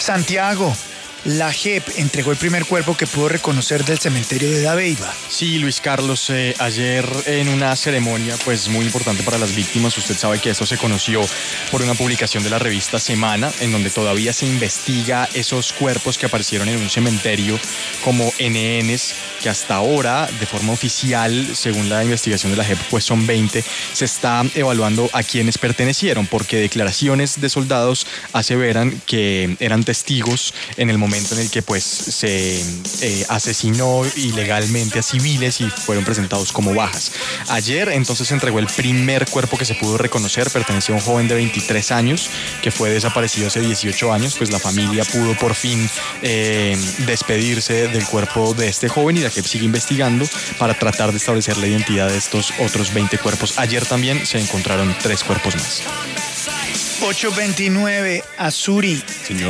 Santiago, la JEP entregó el primer cuerpo que pudo reconocer del cementerio de Dabeiba. Sí, Luis Carlos, ayer en una ceremonia pues muy importante para las víctimas. Usted sabe que esto se conoció por una publicación de la revista Semana, en donde todavía se investiga esos cuerpos que aparecieron en un cementerio como NNs, que hasta ahora, de forma oficial, según la investigación de la JEP, pues son 20. Se está evaluando a quienes pertenecieron, porque declaraciones de soldados aseveran que eran testigos en el momento en el que pues se asesinó ilegalmente a civiles y fueron presentados como bajas. Ayer entonces se entregó el primer cuerpo que se pudo reconocer. Pertenecía a un joven de 23 años que fue desaparecido hace 18 años. Pues la familia pudo por fin despedirse del cuerpo de este joven, y la JEP sigue investigando para tratar de establecer la identidad de estos otros 20 cuerpos. Ayer también se encontraron 3 cuerpos más. 8:29, Azuri. Señor.